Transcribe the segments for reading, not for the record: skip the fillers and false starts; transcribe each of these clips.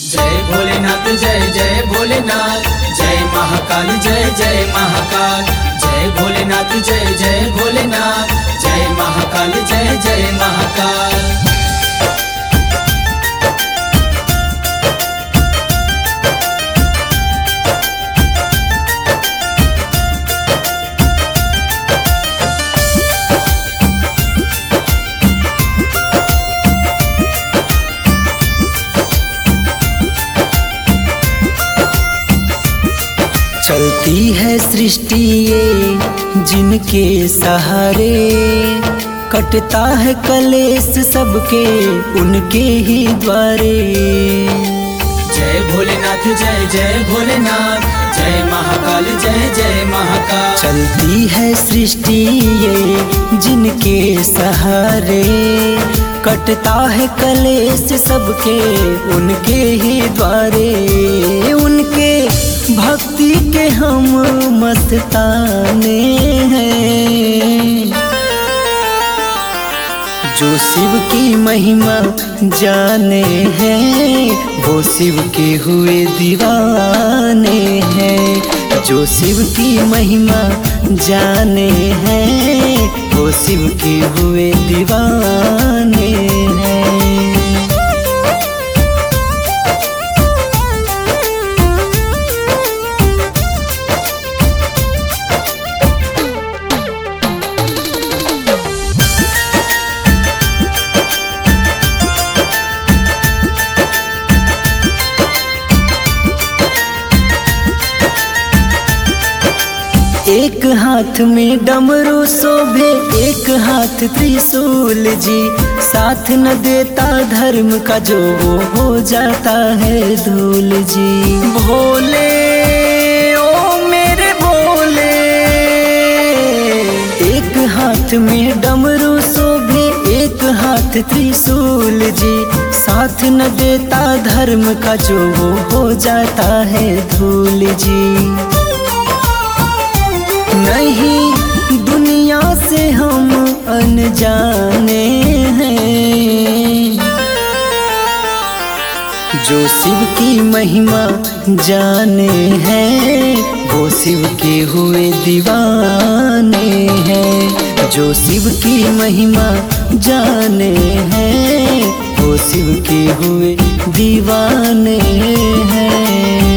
जय भोलेनाथ जय जय भोलेनाथ, जय महाकाल जय जय महाकाल। जय भोलेनाथ जय जय भोलेनाथ, जय महाकाल जय जय महाकाल। चलती है सृष्टि ये जिनके सहारे, कटता है कलेश सबके उनके ही द्वारे। जय भोलेनाथ जय जय भोलेनाथ, जय महाकाल जय जय महाकाल। चलती है सृष्टि ये जिनके सहारे, कटता है कलेश सबके उनके ही द्वारे। उनके भक्ति के हम मस्ताने हैं, जो शिव की महिमा जाने हैं वो शिव के हुए दीवाने हैं। जो शिव की महिमा जाने हैं वो शिव के हुए दीवाने हैं। एक हाथ में डमरू शोभे एक हाथ त्रिशूल जी, साथ न देता धर्म का जो वो हो जाता है धूल जी। भोले ओ मेरे भोले, एक हाथ में डमरू शोभे एक हाथ त्रिशूल जी, साथ न देता धर्म का जो वो हो जाता है धूल जी। नहीं दुनिया से हम अनजाने हैं, जो शिव की महिमा जाने हैं वो शिव के हुए दीवाने हैं। जो शिव की महिमा जाने हैं वो शिव के हुए दीवाने हैं।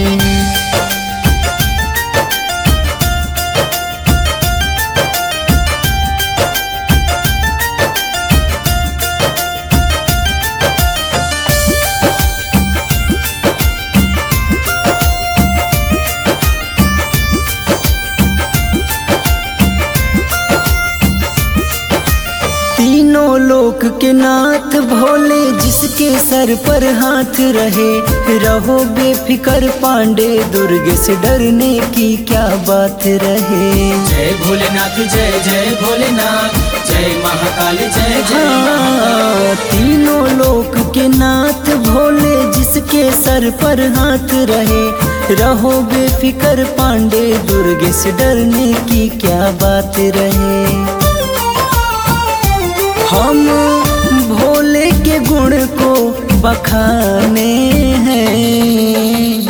तीनों लोक के नाथ भोले, जिसके सर पर हाथ रहे। रहो बेफिकर पांडे, दुर्ग से डरने की क्या बात रहे। जय भोलेनाथ जय जय भोलेनाथ, जय महाकाल जय जय महाकाल। तीनों लोक के नाथ भोले, जिसके सर पर हाथ रहे। रहो बेफिकर पांडे, दुर्ग से डरने की क्या बात रहे। हम भोले के गुण को बखाने हैं,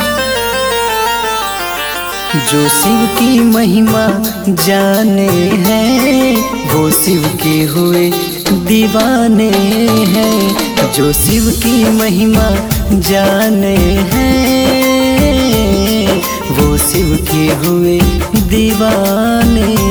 जो शिव की महिमा जाने हैं वो शिव के हुए दीवाने हैं। जो शिव की महिमा जाने हैं वो शिव के हुए दीवाने